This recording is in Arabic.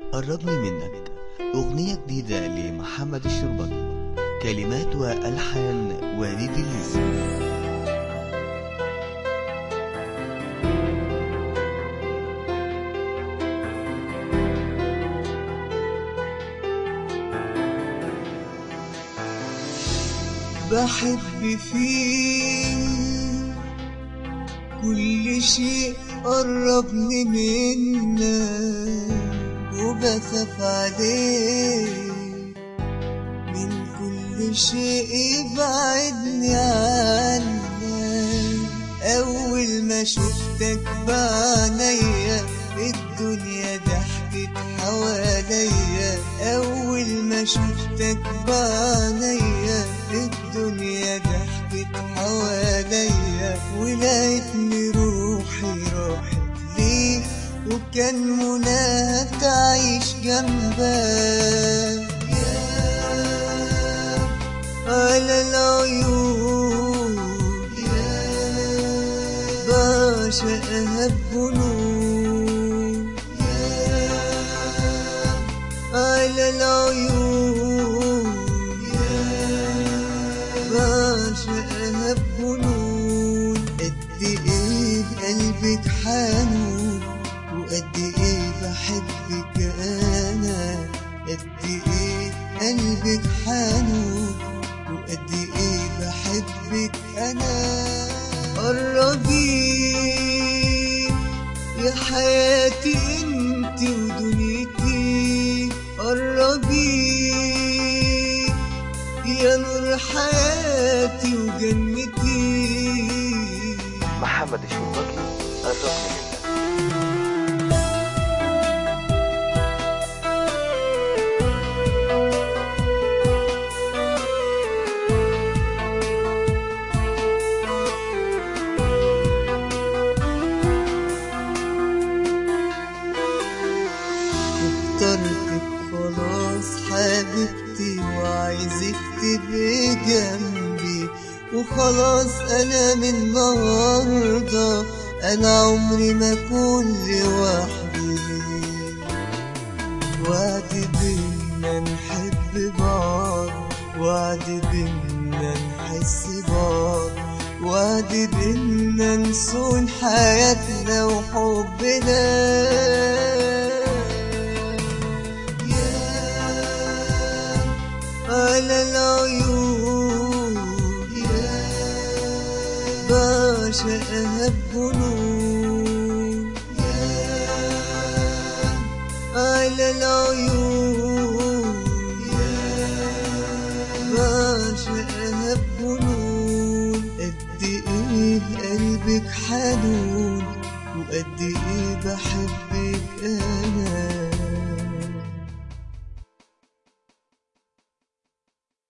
قربني منك، أغنية جديدة لمحمد الشربجي، كلمات وألحان وليد الليثي. بحب فيك كل شيء قربني منك، وبخاف عليك من كل شيء يبعدني عنك. أول ما شفتك بعينيا الدنيا ضحكت حواليا. أول ما شفتك بعينيا الدنيا ضحكت حواليا، ولقيتني روحي راحت ليك، وكان مناها تعيش جنبك. يا على العيون يا بعشقها بجنون. يا على العيون بعشقها بجنون. قد ايه قلبك حنون، وقد ايه بحبك انا. قد ايه قلبك حنون، وقد ايه بحبك انا. قربي يا حياتي انت ودنيتي، قربي يا نور حياتي وجنتي. محمد الشربجي، قربني منك. اخترتك خلاص حبيبتي، وعايزك تبقي جنبي، وخلاص انا من النهارده انا عمري ما اكون لوحدي. وعد بينا نحب بعض، وعد بينا نحس بعض، وعد بينا نصون حياتنا وحبنا. على العيون يا بعشقها بجنون. يا على العيون يا بعشقها بجنون. قد ايه قلبك حنون، وقد ايه بحبك